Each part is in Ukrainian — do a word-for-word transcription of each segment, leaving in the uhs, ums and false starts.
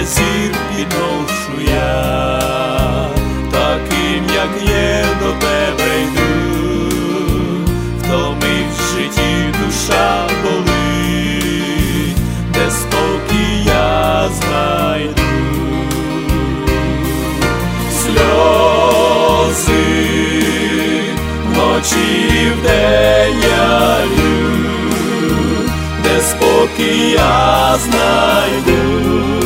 зір підношу я, таким, як є, до тебе йду, втомив в житті душа болить, де спокій я знайду. Сльози вночі і вдень я лью, де спокій я знайду.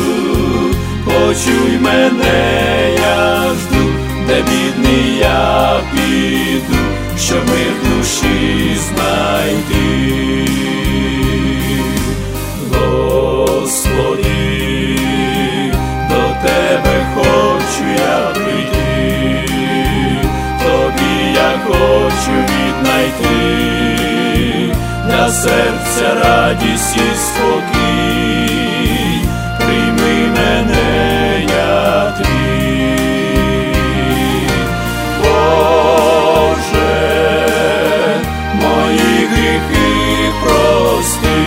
Почуй мене, я жду, де бідний я піду, щоб мир в душі знайти. Господи, до тебе хочу я прийти, тобі я хочу віднайти для серця радість і спокій. Прийми мене, я твій. Боже, мої гріхи прости,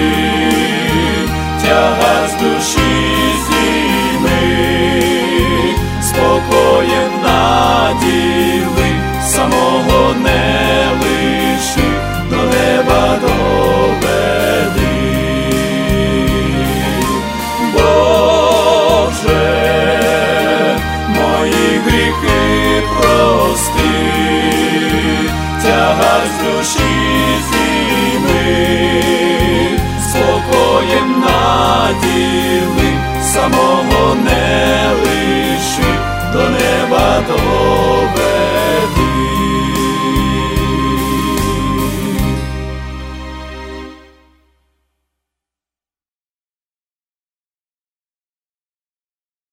тягар з душі зніми, спокоєм наділи, самого не лиши, до неба доведи. Мої гріхи прости, тягар з душі зніми, спокоєм надії.